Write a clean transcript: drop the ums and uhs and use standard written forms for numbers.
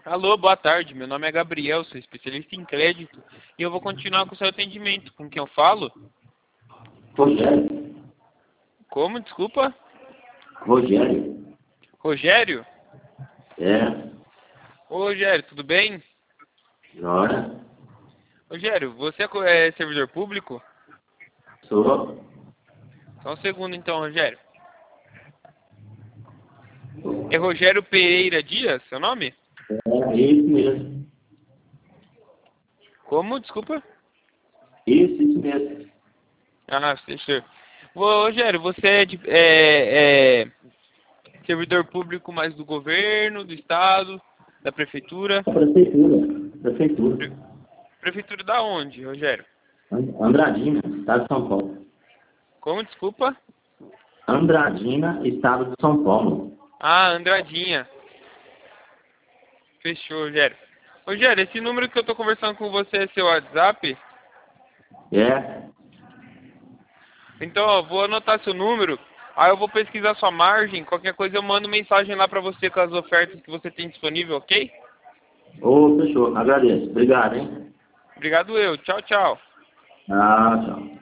Alô, boa tarde. Meu nome é Gabriel, sou especialista em crédito e eu vou continuar com o seu atendimento. Com quem eu falo? Rogério. Como? Desculpa? Rogério. Rogério? É. Ô, Rogério, tudo bem? Jóia. Rogério, você é servidor público? Sou. Só um segundo então, Rogério. É Rogério Pereira Dias, seu nome? É isso mesmo. Como? Desculpa? Isso mesmo. Ah, fechou. Ô, Rogério, você é servidor público mais do governo, do estado, da prefeitura? Prefeitura. Prefeitura. Pre- Prefeitura da onde, Rogério? Andradina, Estado de São Paulo. Como? Desculpa? Andradina, Estado de São Paulo. Ah, Andradinha. Fechou, Rogério. Rogério, esse número que eu tô conversando com você é seu WhatsApp? É. Então, ó, vou anotar seu número, aí eu vou pesquisar sua margem, qualquer coisa eu mando mensagem lá pra você com as ofertas que você tem disponível, ok? Ô, fechou. Agradeço. Obrigado, hein? Obrigado eu. Tchau, tchau. Ah, tchau.